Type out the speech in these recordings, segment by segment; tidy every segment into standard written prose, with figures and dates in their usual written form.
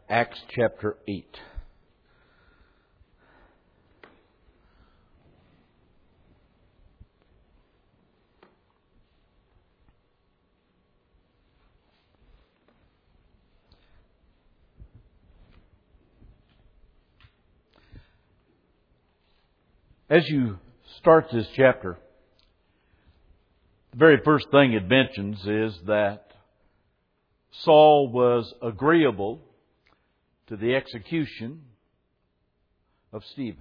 Acts chapter 8. As you start this chapter, the very first thing it mentions is that Saul was agreeable to the execution of Stephen.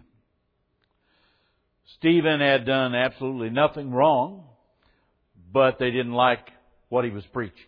Stephen had done absolutely nothing wrong, but they didn't like what he was preaching.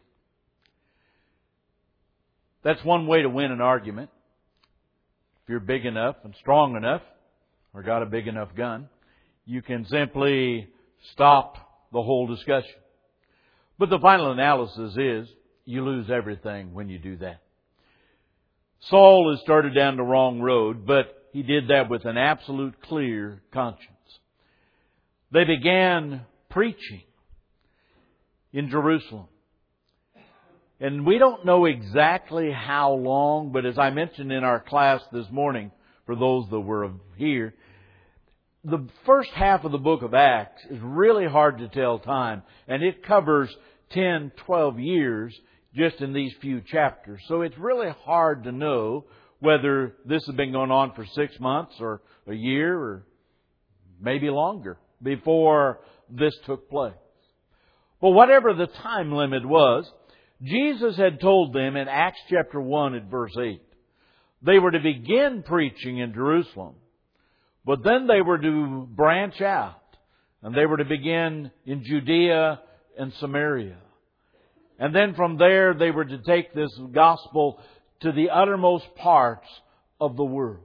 That's one way to win an argument. If you're big enough and strong enough, or got a big enough gun, you can simply stop the whole discussion. But the final analysis is you lose everything when you do that. Saul has started down the wrong road, but he did that with an absolute clear conscience. They began preaching in Jerusalem. And we don't know exactly how long, but as I mentioned in our class this morning, for those that were here, the first half of the book of Acts is really hard to tell time, and it covers 10, 12 years just in these few chapters. So it's really hard to know whether this has been going on for 6 months or a year or maybe longer before this took place. But whatever the time limit was, Jesus had told them in Acts chapter 1 at verse 8, they were to begin preaching in Jerusalem, but then they were to branch out, and they were to begin in Judea and Samaria. And then from there they were to take this gospel to the uttermost parts of the world.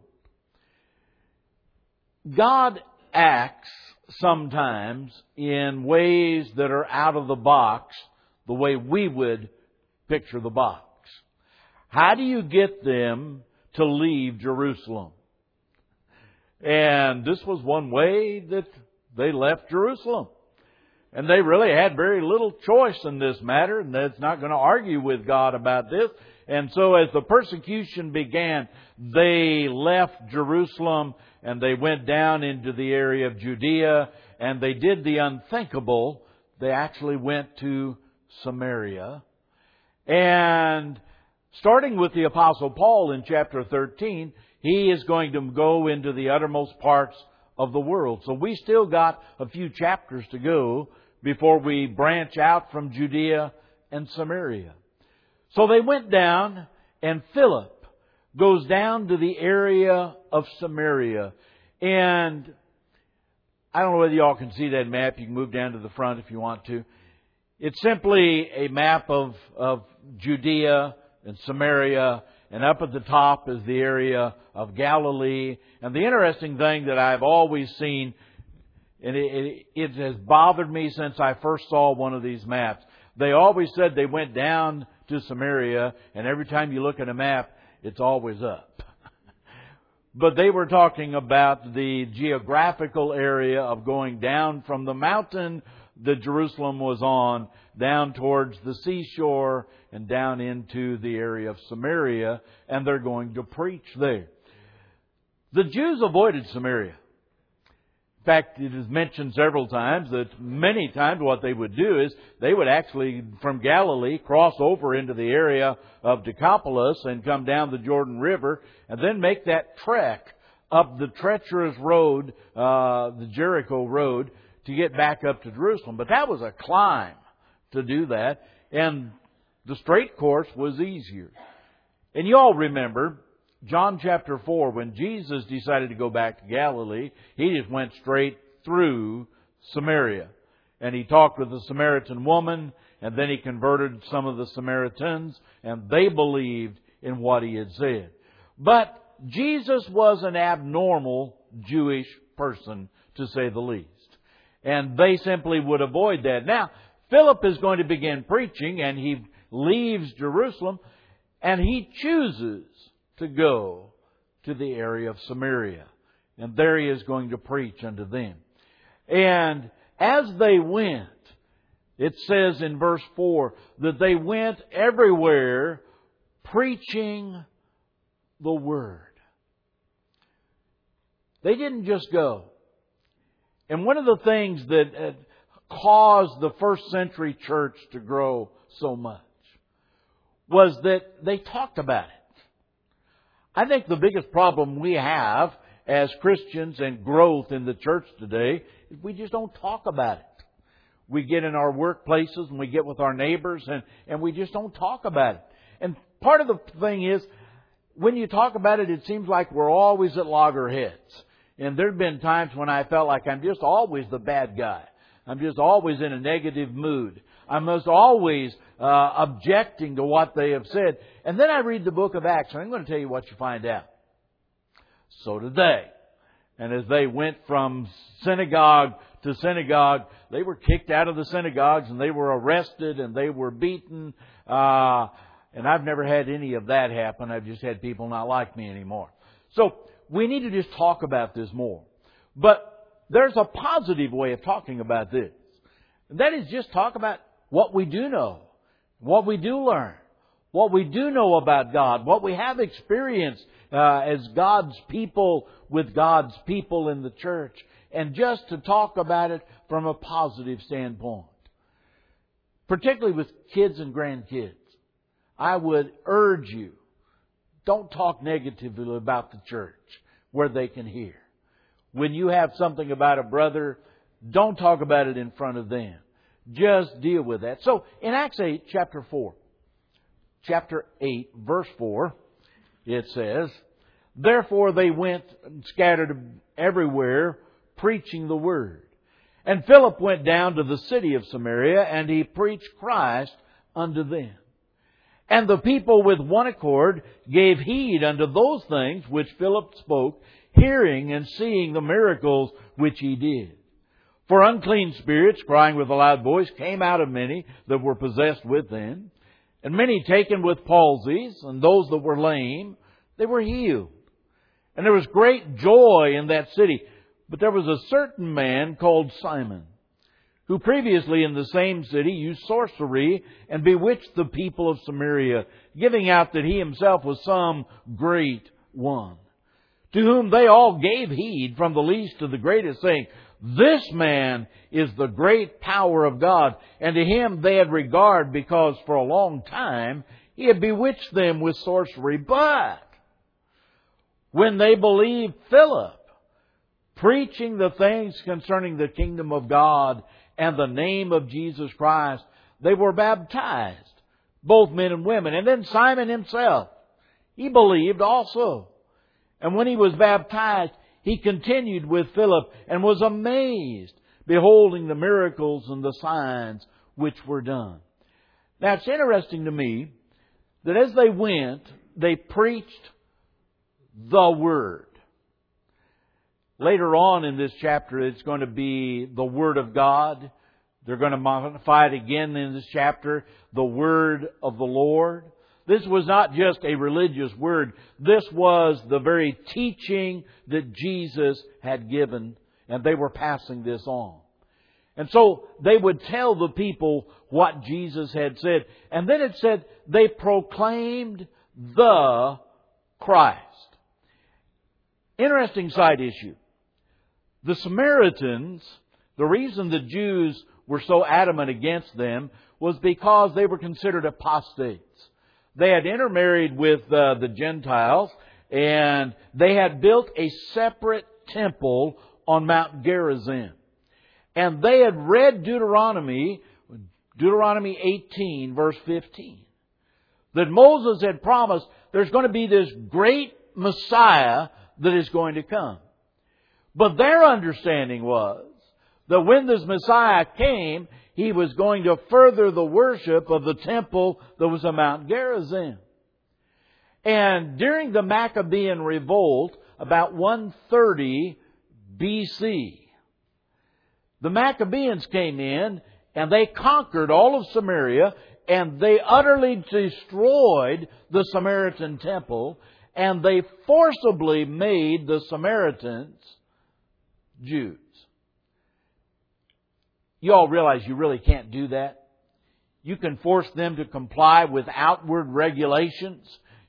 God acts sometimes in ways that are out of the box, the way we would picture the box. How do you get them to leave Jerusalem? And this was one way that they left Jerusalem. And they really had very little choice in this matter, and that's not going to argue with God about this. And so as the persecution began, they left Jerusalem and they went down into the area of Judea, and they did the unthinkable. They actually went to Samaria. And starting with the Apostle Paul in chapter 13, he is going to go into the uttermost parts of the world. So we still got a few chapters to go before we branch out from Judea and Samaria. So they went down, and Philip goes down to the area of Samaria. And I don't know whether you all can see that map. You can move down to the front if you want to. It's simply a map of Judea and Samaria, and up at the top is the area of Galilee. And the interesting thing that I've always seen, and it has bothered me since I first saw one of these maps, they always said they went down to Samaria, and every time you look at a map, it's always up. But they were talking about the geographical area of going down from the mountain that Jerusalem was on, down towards the seashore and down into the area of Samaria, and they're going to preach there. The Jews avoided Samaria. In fact, it is mentioned several times that many times what they would do is they would actually, from Galilee, cross over into the area of Decapolis and come down the Jordan River and then make that trek up the treacherous road, the Jericho road, to get back up to Jerusalem. But that was a climb to do that, and the straight course was easier. And you all remember John chapter 4, when Jesus decided to go back to Galilee, He just went straight through Samaria. And He talked with the Samaritan woman, and then He converted some of the Samaritans, and they believed in what He had said. But Jesus was an abnormal Jewish person, to say the least. And they simply would avoid that. Now, Philip is going to begin preaching, and he leaves Jerusalem, and he chooses to go to the area of Samaria. And there he is going to preach unto them. And as they went, it says in verse 4 that they went everywhere preaching the Word. They didn't just go. And one of the things that caused the first century church to grow so much was that they talked about it. I think the biggest problem we have as Christians and growth in the church today is we just don't talk about it. We get in our workplaces and we get with our neighbors and we just don't talk about it. And part of the thing is, when you talk about it, it seems like we're always at loggerheads. And there have been times when I felt like I'm just always the bad guy. I'm just always in a negative mood. I'm most always objecting to what they have said. And then I read the book of Acts, and I'm going to tell you what you find out. So did they. And as they went from synagogue to synagogue, they were kicked out of the synagogues, and they were arrested, and they were beaten. And I've never had any of that happen. I've just had people not like me anymore. So we need to just talk about this more. But there's a positive way of talking about this. And that is just talk about what we do know, what we do learn, what we do know about God, what we have experienced as God's people with God's people in the church. And just to talk about it from a positive standpoint. Particularly with kids and grandkids. I would urge you, don't talk negatively about the church where they can hear. When you have something about a brother, don't talk about it in front of them. Just deal with that. So, in Acts 8, chapter 8, verse 4, it says, "Therefore they went and scattered everywhere, preaching the word. And Philip went down to the city of Samaria, and he preached Christ unto them. And the people with one accord gave heed unto those things which Philip spoke, hearing and seeing the miracles which he did. For unclean spirits, crying with a loud voice, came out of many that were possessed with them. And many taken with palsies, and those that were lame, they were healed. And there was great joy in that city. But there was a certain man called Simon, who previously in the same city used sorcery and bewitched the people of Samaria, giving out that he himself was some great one. To whom they all gave heed, from the least to the greatest, saying, This man is the great power of God. And to him they had regard, because for a long time he had bewitched them with sorcery. But when they believed Philip, preaching the things concerning the kingdom of God and the name of Jesus Christ, they were baptized, both men and women. And then Simon himself, he believed also. And when he was baptized, he continued with Philip and was amazed, beholding the miracles and the signs which were done. Now it's interesting to me that as they went, they preached the Word. Later on in this chapter, it's going to be the Word of God. They're going to modify it again in this chapter, the Word of the Lord. This was not just a religious word. This was the very teaching that Jesus had given, and they were passing this on. And so they would tell the people what Jesus had said. And then it said they proclaimed the Christ. Interesting side issue. The Samaritans, the reason the Jews were so adamant against them was because they were considered apostates. They had intermarried with the Gentiles, and they had built a separate temple on Mount Gerizim. And they had read Deuteronomy 18, verse 15, that Moses had promised there's going to be this great Messiah that is going to come. But their understanding was that when this Messiah came, He was going to further the worship of the temple that was on Mount Gerizim. And during the Maccabean revolt, about 130 BC, the Maccabeans came in and they conquered all of Samaria, and they utterly destroyed the Samaritan temple, and they forcibly made the Samaritans Jews. You all realize you really can't do that. You can force them to comply with outward regulations.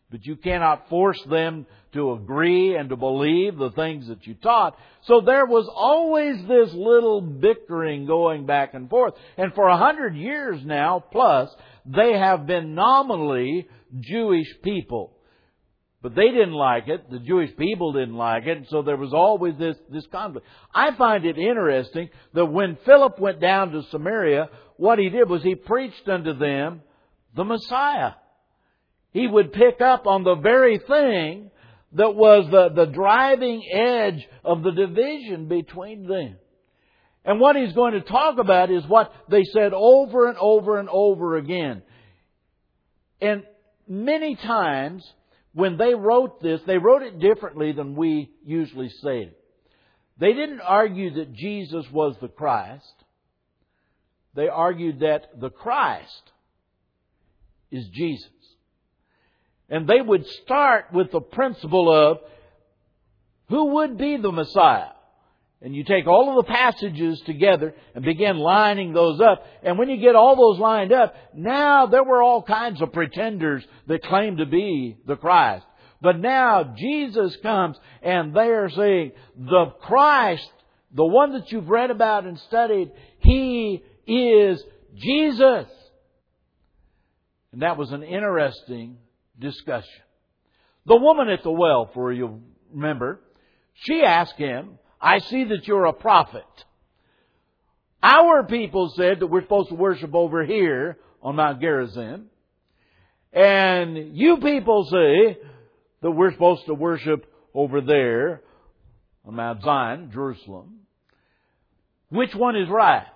But you cannot force them to agree and to believe the things that you taught. So there was always this little bickering going back and forth. And for 100 years now, plus, they have been nominally Jewish people. But they didn't like it. The Jewish people didn't like it. So there was always this conflict. I find it interesting that when Philip went down to Samaria, what he did was he preached unto them the Messiah. He would pick up on the very thing that was the driving edge of the division between them. And what he's going to talk about is what they said over and over and over again. And many times, when they wrote this, they wrote it differently than we usually say it. They didn't argue that Jesus was the Christ. They argued that the Christ is Jesus. And they would start with the principle of who would be the Messiah. And you take all of the passages together and begin lining those up. And when you get all those lined up, now there were all kinds of pretenders that claimed to be the Christ. But now Jesus comes and they are saying, the Christ, the one that you've read about and studied, He is Jesus. And that was an interesting discussion. The woman at the well, for you remember, she asked Him, I see that you're a prophet. Our people said that we're supposed to worship over here on Mount Gerizim. And you people say that we're supposed to worship over there on Mount Zion, Jerusalem. Which one is right?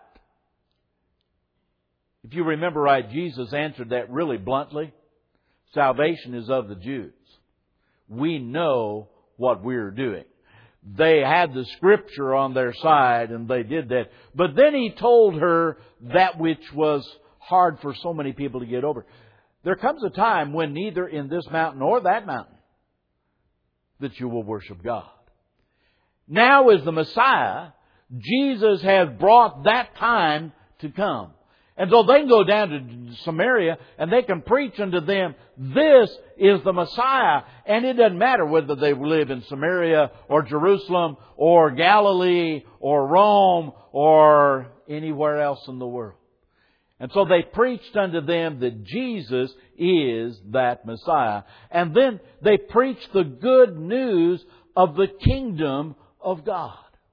If you remember right, Jesus answered that really bluntly. Salvation is of the Jews. We know what we're doing. They had the Scripture on their side and they did that. But then He told her that which was hard for so many people to get over. There comes a time when neither in this mountain or that mountain that you will worship God. Now as the Messiah, Jesus has brought that time to come. And so they can go down to Samaria and they can preach unto them, this is the Messiah. And it doesn't matter whether they live in Samaria or Jerusalem or Galilee or Rome or anywhere else in the world. And so they preached unto them that Jesus is that Messiah. And then they preached the good news of the kingdom of God.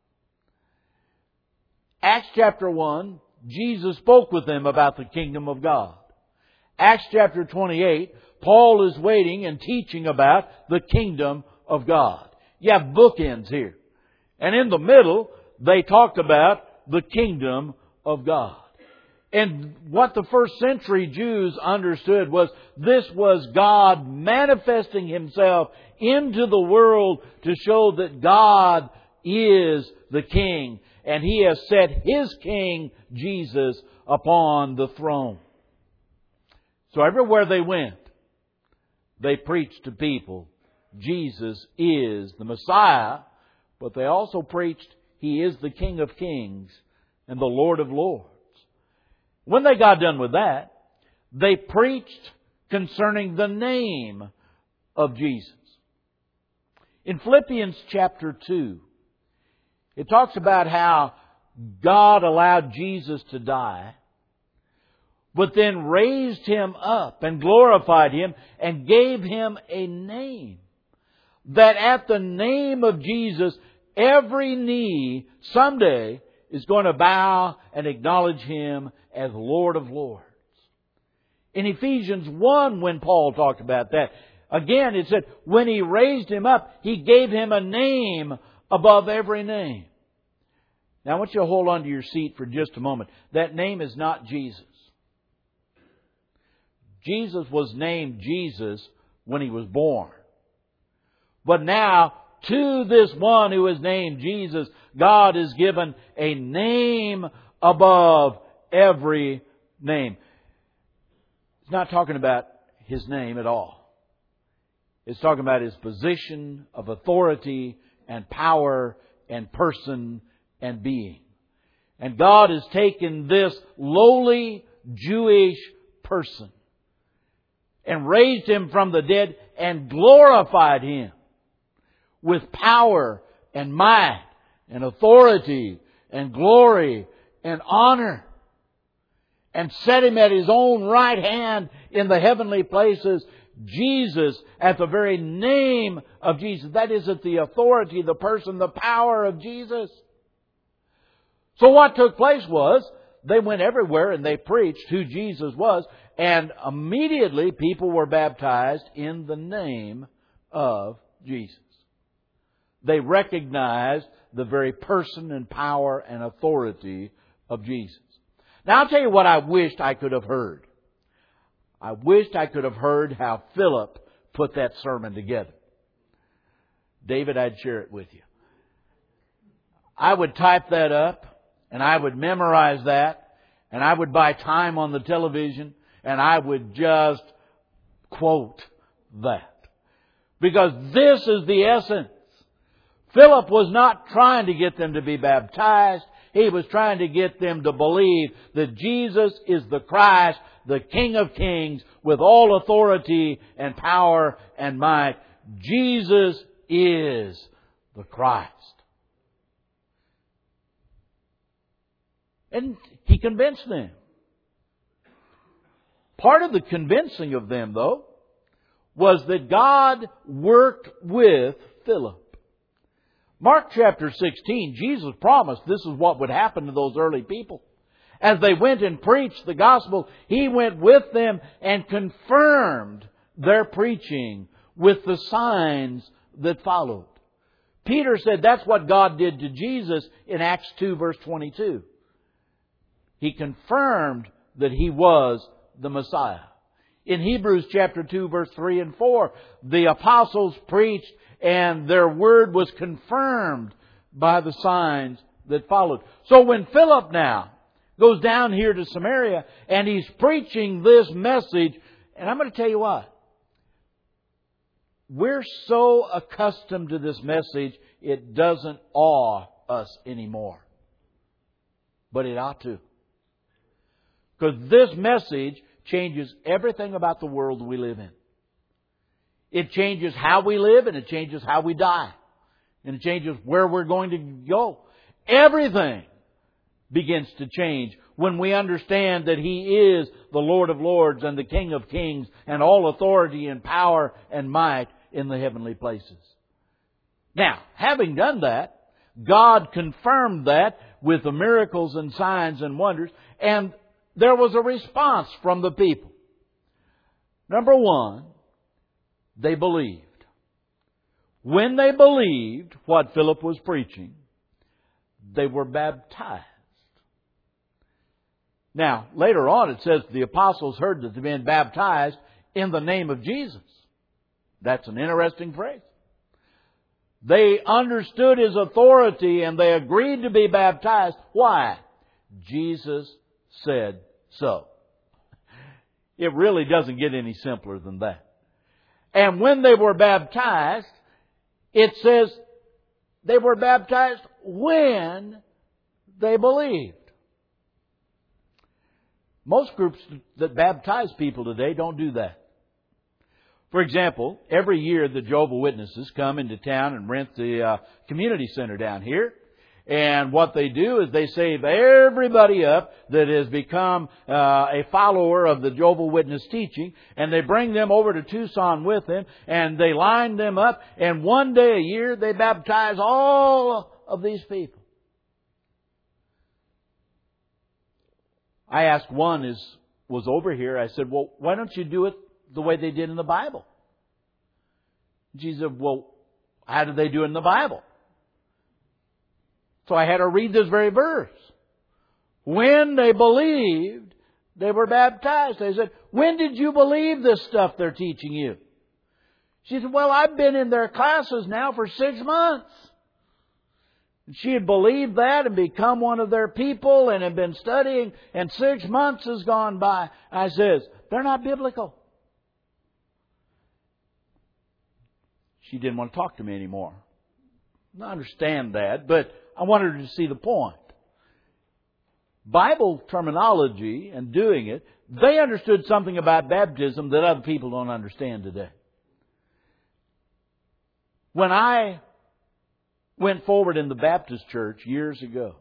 Acts chapter 1. Jesus spoke with them about the kingdom of God. Acts chapter 28, Paul is waiting and teaching about the kingdom of God. You have bookends here. And in the middle, they talked about the kingdom of God. And what the first century Jews understood was this was God manifesting Himself into the world to show that God is the King. And He has set His King, Jesus, upon the throne. So everywhere they went, they preached to people, Jesus is the Messiah, but they also preached He is the King of Kings and the Lord of Lords. When they got done with that, they preached concerning the name of Jesus. In Philippians chapter 2, it talks about how God allowed Jesus to die, but then raised Him up and glorified Him and gave Him a name. That at the name of Jesus, every knee someday is going to bow and acknowledge Him as Lord of Lords. In Ephesians 1, when Paul talked about that, again it said, when He raised Him up, He gave Him a name above every name. Now I want you to hold on to your seat for just a moment. That name is not Jesus. Jesus was named Jesus when He was born. But now, to this one who is named Jesus, God has given a name above every name. It's not talking about His name at all. It's talking about His position of authority and power and person and being. And God has taken this lowly Jewish person and raised Him from the dead and glorified Him with power and might and authority and glory and honor, and set Him at His own right hand in the heavenly places. Jesus, at the very name of Jesus. That is, at the authority, the person, the power of Jesus. So what took place was, they went everywhere and they preached who Jesus was, and immediately people were baptized in the name of Jesus. They recognized the very person and power and authority of Jesus. Now I'll tell you what I wished I could have heard. I wished I could have heard how Philip put that sermon together. David, I'd share it with you. I would type that up, and I would memorize that, and I would buy time on the television, and I would just quote that. Because this is the essence. Philip was not trying to get them to be baptized. He was trying to get them to believe that Jesus is the Christ, the King of Kings, with all authority and power and might. Jesus is the Christ. And He convinced them. Part of the convincing of them, though, was that God worked with Philip. Mark chapter 16, Jesus promised this is what would happen to those early people. As they went and preached the gospel, He went with them and confirmed their preaching with the signs that followed. Peter said that's what God did to Jesus in Acts 2 verse 22. He confirmed that He was the Messiah. In Hebrews chapter 2 verse 3 and 4, the apostles preached and their word was confirmed by the signs that followed. So when Philip now goes down here to Samaria and he's preaching this message, and I'm going to tell you what, we're so accustomed to this message, it doesn't awe us anymore. But it ought to. Because this message changes everything about the world we live in. It changes how we live, and it changes how we die. And it changes where we're going to go. Everything begins to change when we understand that He is the Lord of Lords and the King of Kings, and all authority and power and might in the heavenly places. Now, having done that, God confirmed that with the miracles and signs and wonders, and there was a response from the people. Number one, they believed. When they believed what Philip was preaching, they were baptized. Now, later on it says the apostles heard that they'd been baptized in the name of Jesus. That's an interesting phrase. They understood His authority and they agreed to be baptized. Why? Jesus said so. It really doesn't get any simpler than that. And when they were baptized, it says they were baptized when they believed. Most groups that baptize people today don't do that. For example, every year the Jehovah's Witnesses come into town and rent the community center down here. And what they do is they save everybody up that has become a follower of the Jehovah's Witness teaching, and they bring them over to Tucson with them, and they line them up, and one day a year they baptize all of these people. I asked one was over here, I said, well, why don't you do it the way they did in the Bible? She said, well, how did they do it in the Bible? So I had her read this very verse. When they believed, they were baptized. I said, when did you believe this stuff they're teaching you? She said, well, I've been in their classes now for 6 months. And she had believed that and become one of their people and had been studying, and 6 months has gone by. I says, they're not biblical. She didn't want to talk to me anymore. I understand that, but I wanted her to see the point. Bible terminology and doing it, they understood something about baptism that other people don't understand today. When I went forward in the Baptist church years ago,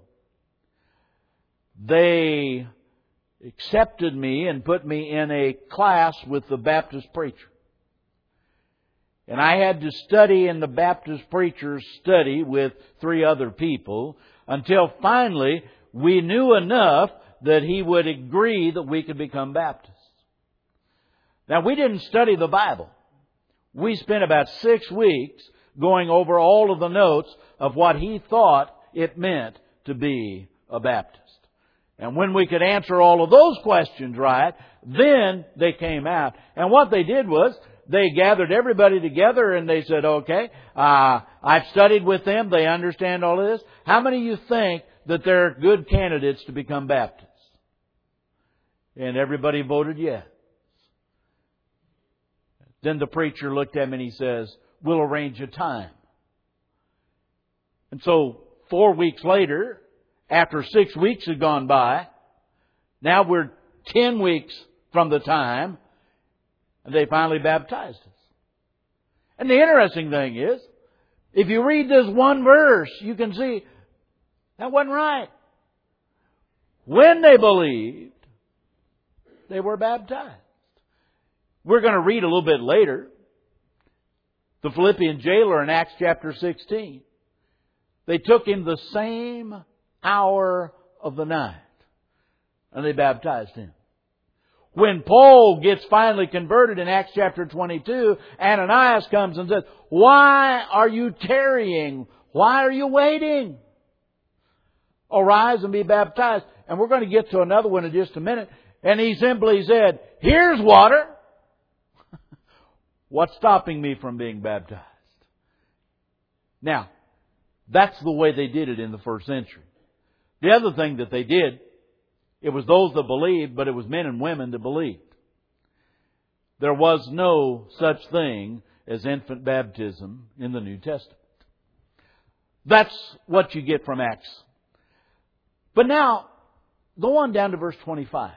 they accepted me and put me in a class with the Baptist preacher. And I had to study in the Baptist preacher's study with 3 other people until finally we knew enough that he would agree that we could become Baptists. Now, we didn't study the Bible. We spent about 6 weeks going over all of the notes of what he thought it meant to be a Baptist. And when we could answer all of those questions right, then they came out. And what they did was, they gathered everybody together and they said, okay, I've studied with them. They understand all of this. How many of you think that they're good candidates to become Baptists? And everybody voted yes. Then the preacher looked at me and he says, we'll arrange a time. And so 4 weeks later, after 6 weeks had gone by, now we're 10 weeks from the time, and they finally baptized us. And the interesting thing is, if you read this one verse, you can see that wasn't right. When they believed, they were baptized. We're going to read a little bit later the Philippian jailer in Acts chapter 16. They took him the same hour of the night, and they baptized him. When Paul gets finally converted in Acts chapter 22, Ananias comes and says, why are you tarrying? Why are you waiting? Arise and be baptized. And we're going to get to another one in just a minute. And he simply said, here's water. What's stopping me from being baptized? Now, that's the way they did it in the first century. The other thing that they did, it was those that believed, but it was men and women that believed. There was no such thing as infant baptism in the New Testament. That's what you get from Acts. But now, go on down to verse 25.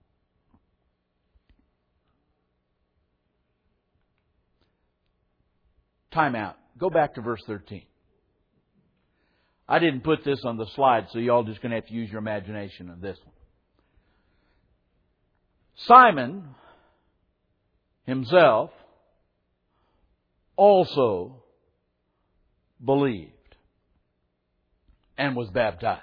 Time out. Go back to verse 13. I didn't put this on the slide, so y'all just going to have to use your imagination on this one. Simon himself also believed and was baptized.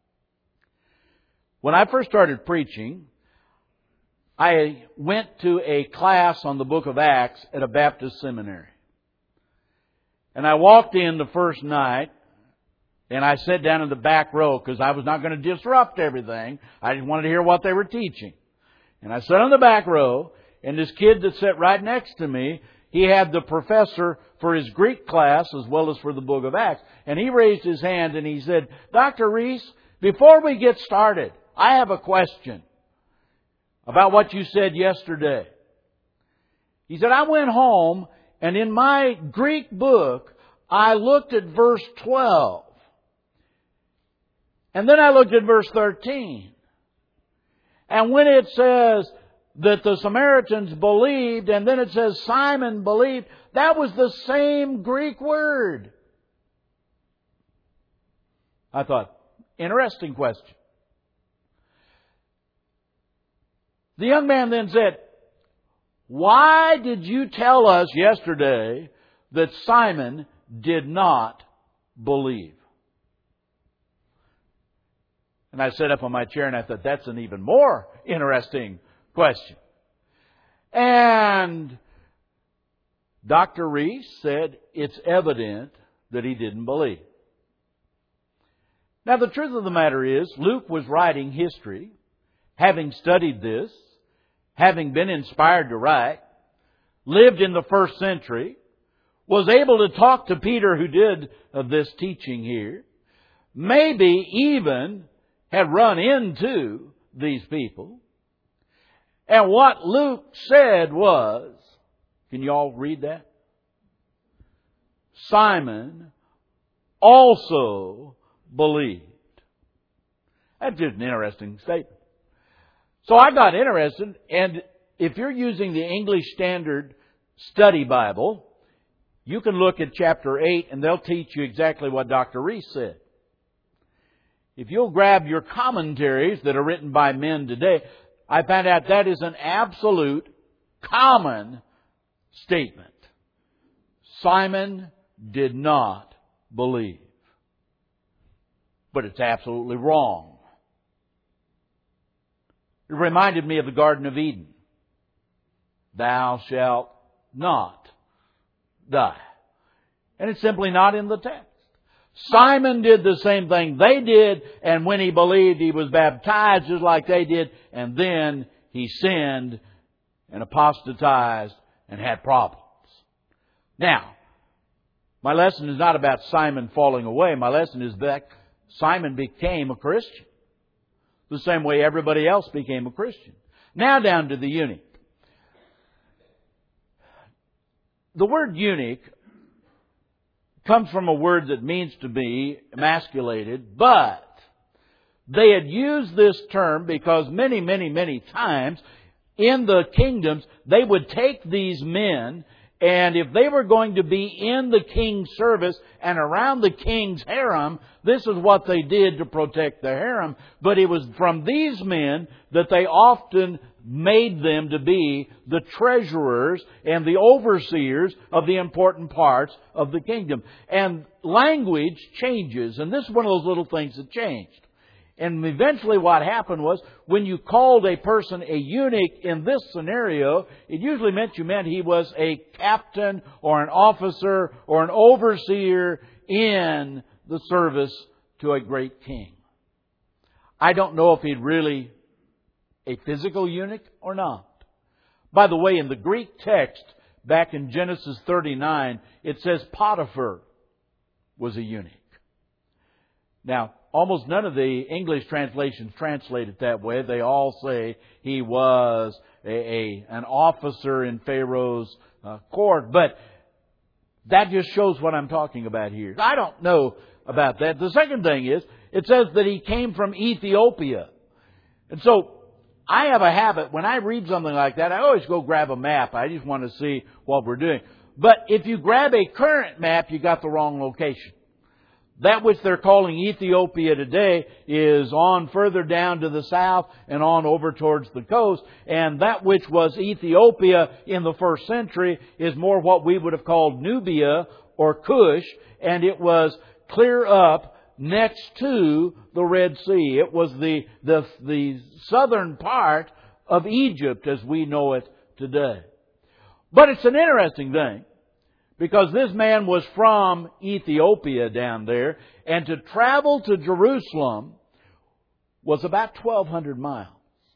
When I first started preaching, I went to a class on the book of Acts at a Baptist seminary. And I walked in the first night, and I sat down in the back row because I was not going to disrupt everything. I just wanted to hear what they were teaching. And I sat on the back row, and this kid that sat right next to me, he had the professor for his Greek class as well as for the book of Acts. And he raised his hand and he said, Dr. Reese, before we get started, I have a question about what you said yesterday. He said, I went home and in my Greek book, I looked at verse 12. And then I looked at verse 13. And when it says that the Samaritans believed, and then it says Simon believed, that was the same Greek word. I thought, interesting question. The young man then said, why did you tell us yesterday that Simon did not believe? And I sat up on my chair and I thought, that's an even more interesting question. And Dr. Reese said, it's evident that he didn't believe. Now, the truth of the matter is, Luke was writing history, having studied this, having been inspired to write, lived in the first century, was able to talk to Peter who did this teaching here, maybe even had run into these people. And what Luke said was, can you all read that? Simon also believed. That's just an interesting statement. So I got interested, and if you're using the English Standard Study Bible, You can look at chapter 8 and they'll teach you exactly what Dr. Reese said. If you'll grab your commentaries that are written by men today, I found out that is an absolute common statement. Simon did not believe. But it's absolutely wrong. It reminded me of the Garden of Eden. Thou shalt not die. And it's simply not in the text. Simon did the same thing they did, and when he believed, he was baptized just like they did, and then he sinned and apostatized and had problems. Now, my lesson is not about Simon falling away. My lesson is that Simon became a Christian. The same way everybody else became a Christian. Now down to the eunuch. The word eunuch comes from a word that means to be emasculated, but they had used this term because many times in the kingdoms they would take these men, and if they were going to be in the king's service and around the king's harem, this is what they did to protect the harem. But it was from these men that they often made them to be the treasurers and the overseers of the important parts of the kingdom. And language changes, and this is one of those little things that changed. And eventually what happened was, when you called a person a eunuch in this scenario, it usually meant he was a captain or an officer or an overseer in the service to a great king. I don't know if he'd really a physical eunuch or not. By the way, in the Greek text, back in Genesis 39, it says Potiphar was a eunuch. Now, almost none of the English translations translate it that way. They all say he was an officer in Pharaoh's court. But that just shows what I'm talking about here. I don't know about that. The second thing is, it says that he came from Ethiopia. And so, I have a habit, when I read something like that, I always go grab a map. I just want to see what we're doing. But if you grab a current map, you got the wrong location. That which they're calling Ethiopia today is on further down to the south and on over towards the coast. And that which was Ethiopia in the first century is more what we would have called Nubia or Cush. And it was clear up next to the Red Sea. It was the southern part of Egypt as we know it today. But it's an interesting thing, because this man was from Ethiopia down there, and to travel to Jerusalem was about 1,200 miles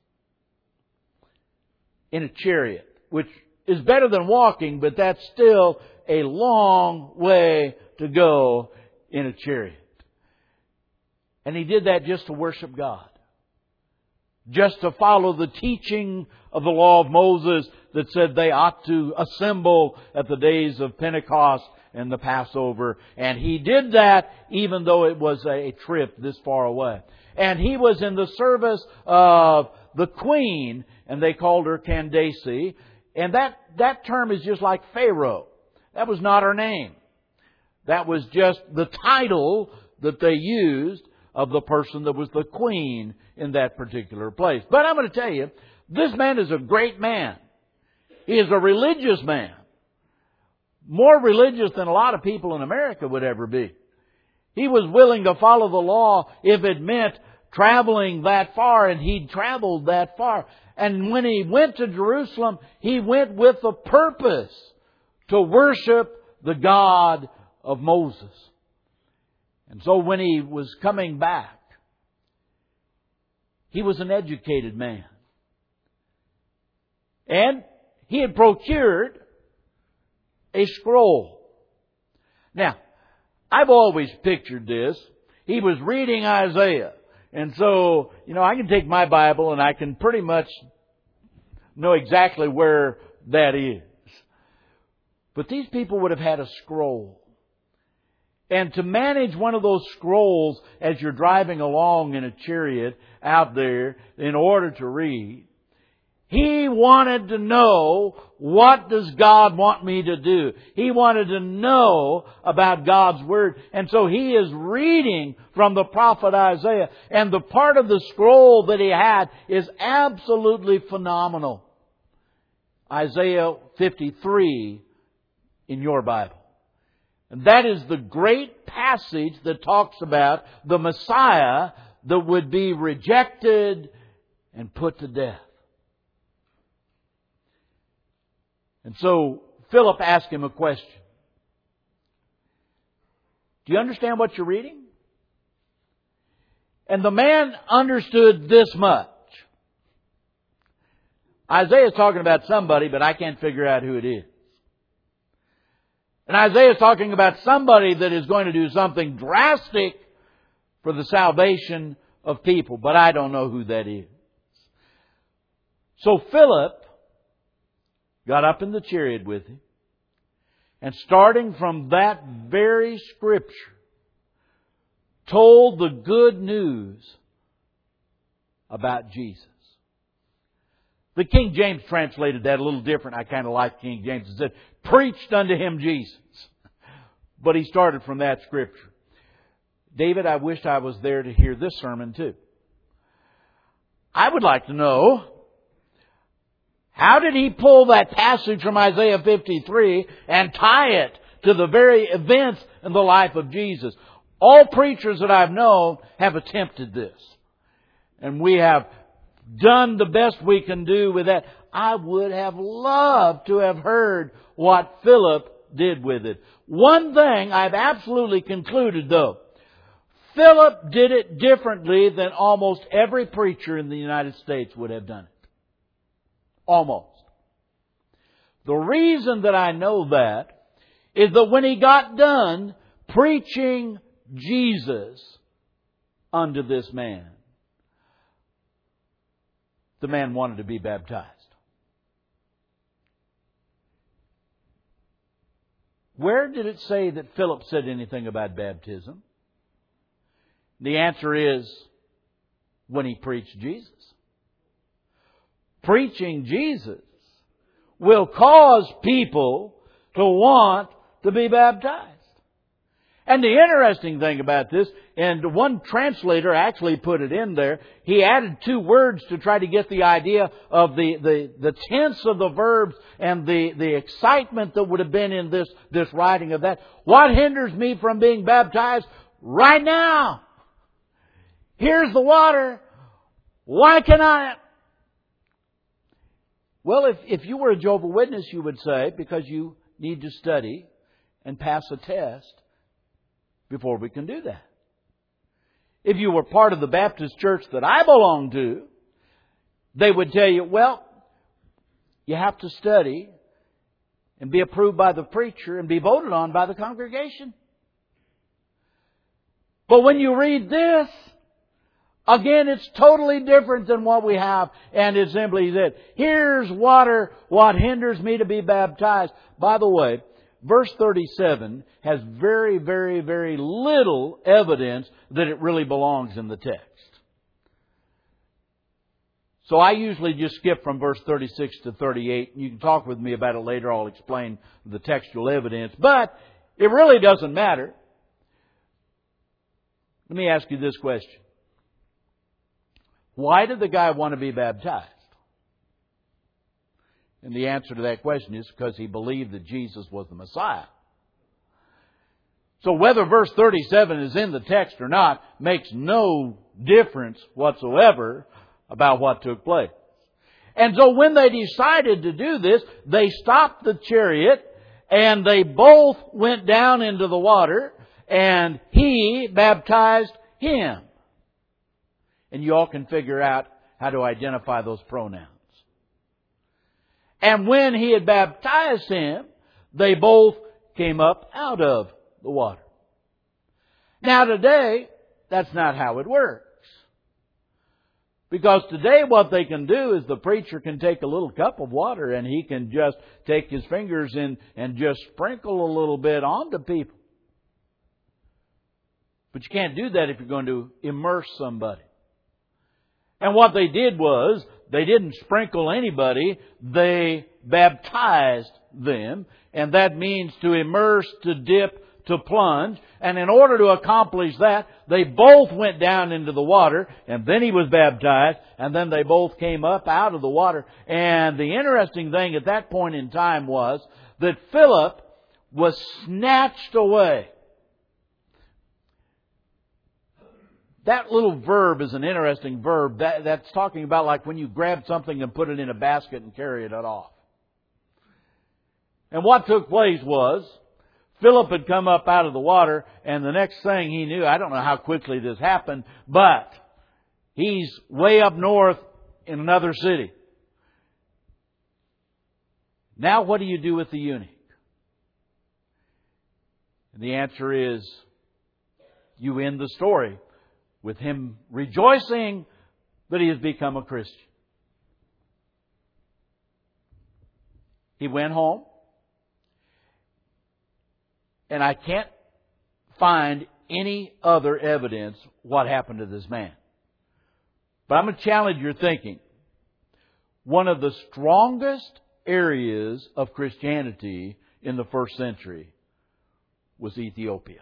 in a chariot, which is better than walking, but that's still a long way to go in a chariot. And he did that just to worship God. Just to follow the teaching of the law of Moses that said they ought to assemble at the days of Pentecost and the Passover. And he did that even though it was a trip this far away. And he was in the service of the queen, and they called her Candace. And that term is just like Pharaoh. That was not her name. That was just the title that they used of the person that was the queen in that particular place. But I'm going to tell you, this man is a great man. He is a religious man. More religious than a lot of people in America would ever be. He was willing to follow the law if it meant traveling that far, and he'd traveled that far. And when he went to Jerusalem, he went with a purpose to worship the God of Moses. And so when he was coming back, he was an educated man. And he had procured a scroll. Now, I've always pictured this. He was reading Isaiah. And so, I can take my Bible and I can pretty much know exactly where that is. But these people would have had a scroll. And to manage one of those scrolls as you're driving along in a chariot out there in order to read, He wanted to know, what does God want me to do? He wanted to know about God's Word. And so he is reading from the prophet Isaiah. And the part of the scroll that he had is absolutely phenomenal. Isaiah 53 in your Bible. And that is the great passage that talks about the Messiah that would be rejected and put to death. And so Philip asked him a question. Do you understand what you're reading? And the man understood this much. Isaiah is talking about somebody, but I can't figure out who it is. And Isaiah is talking about somebody that is going to do something drastic for the salvation of people, but I don't know who that is. So Philip got up in the chariot with him, and starting from that very scripture, told the good news about Jesus. The King James translated that a little different. I kind of like King James. It said, preached unto him Jesus. But he started from that scripture. David, I wished I was there to hear this sermon too. I would like to know, how did he pull that passage from Isaiah 53 and tie it to the very events in the life of Jesus? All preachers that I've known have attempted this. And we have done the best we can do with that. I would have loved to have heard what Philip did with it. One thing I've absolutely concluded though, Philip did it differently than almost every preacher in the United States would have done it. Almost. The reason that I know that is that when he got done preaching Jesus unto this man, the man wanted to be baptized. Where did it say that Philip said anything about baptism? The answer is when he preached Jesus. Preaching Jesus will cause people to want to be baptized. And the interesting thing about this, and one translator actually put it in there, he added 2 words to try to get the idea of the tense of the verbs and the excitement that would have been in this writing of that. What hinders me from being baptized right now? Here's the water. Why can I? Well, if you were a Jehovah's Witness, you would say, because you need to study and pass a test before we can do that. If you were part of the Baptist church that I belong to, they would tell you, well, you have to study and be approved by the preacher and be voted on by the congregation. But when you read this, again, it's totally different than what we have. And it simply said, here's water, what hinders me to be baptized. By the way, verse 37 has very, very, very little evidence that it really belongs in the text. So I usually just skip from verse 36 to 38. You can talk with me about it later. I'll explain the textual evidence. But it really doesn't matter. Let me ask you this question. Why did the guy want to be baptized? And the answer to that question is because he believed that Jesus was the Messiah. So whether verse 37 is in the text or not makes no difference whatsoever about what took place. And so when they decided to do this, they stopped the chariot and they both went down into the water and he baptized him. And you all can figure out how to identify those pronouns. And when he had baptized him, they both came up out of the water. Now today, that's not how it works. Because today what they can do is the preacher can take a little cup of water and he can just take his fingers in and just sprinkle a little bit onto people. But you can't do that if you're going to immerse somebody. And what they did was, they didn't sprinkle anybody, they baptized them. And that means to immerse, to dip, to plunge. And in order to accomplish that, they both went down into the water, and then he was baptized, and then they both came up out of the water. And the interesting thing at that point in time was that Philip was snatched away. That little verb is an interesting verb. That's talking about like when you grab something and put it in a basket and carry it off. And what took place was, Philip had come up out of the water, and the next thing he knew, I don't know how quickly this happened, but he's way up north in another city. Now what do you do with the eunuch? And the answer is, you end the story with him rejoicing that he has become a Christian. He went home. And I can't find any other evidence what happened to this man. But I'm going to challenge your thinking. One of the strongest areas of Christianity in the first century was Ethiopia.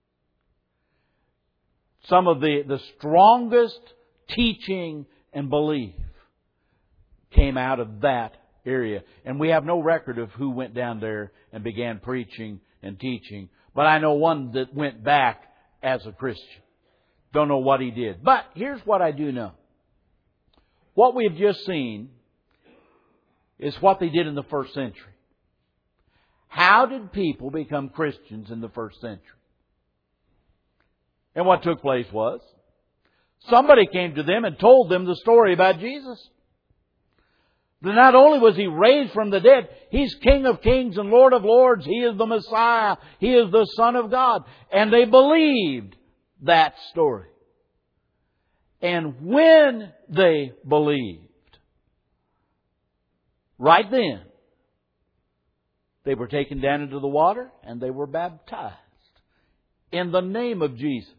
Some of the strongest teaching and belief came out of that area. And we have no record of who went down there and began preaching and teaching. But I know one that went back as a Christian. Don't know what he did. But here's what I do know. What we've just seen is what they did in the first century. How did people become Christians in the first century? And what took place was, somebody came to them and told them the story about Jesus. That not only was He raised from the dead, He's King of Kings and Lord of Lords. He is the Messiah. He is the Son of God. And they believed that story. And when they believed, right then, they were taken down into the water and they were baptized in the name of Jesus.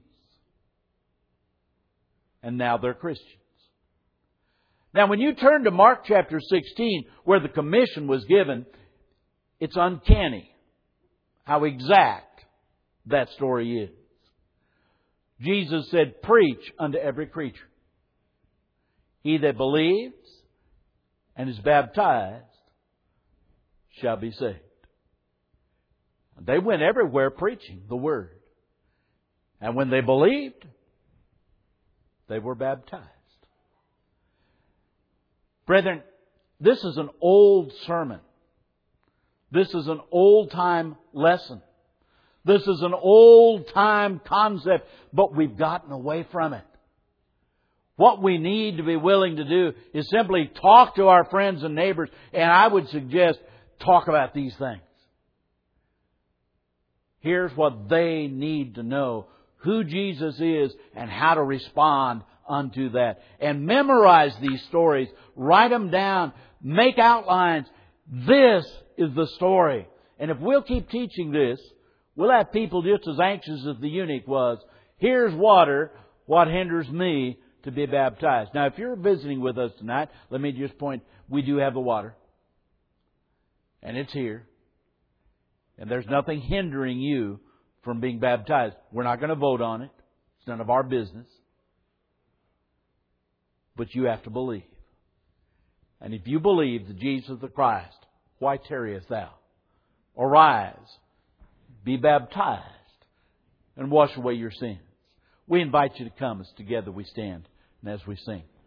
And now they're Christians. Now, when you turn to Mark chapter 16, where the commission was given, it's uncanny how exact that story is. Jesus said, "Preach unto every creature. He that believes and is baptized shall be saved." They went everywhere preaching the Word. And when they believed, they were baptized. Brethren, this is an old sermon. This is an old-time lesson. This is an old-time concept, but we've gotten away from it. What we need to be willing to do is simply talk to our friends and neighbors, and I would suggest talk about these things. Here's what they need to know: who Jesus is and how to respond unto that. And memorize these stories. Write them down. Make outlines. This is the story. And if we'll keep teaching this, we'll have people just as anxious as the eunuch was. Here's water. What hinders me to be baptized? Now, if you're visiting with us tonight, let me just point, we do have the water. And it's here. And there's nothing hindering you from being baptized. We're not going to vote on it. It's none of our business. But you have to believe. And if you believe that Jesus is the Christ, why tarriest thou? Arise, be baptized, and wash away your sins. We invite you to come as together we stand and as we sing.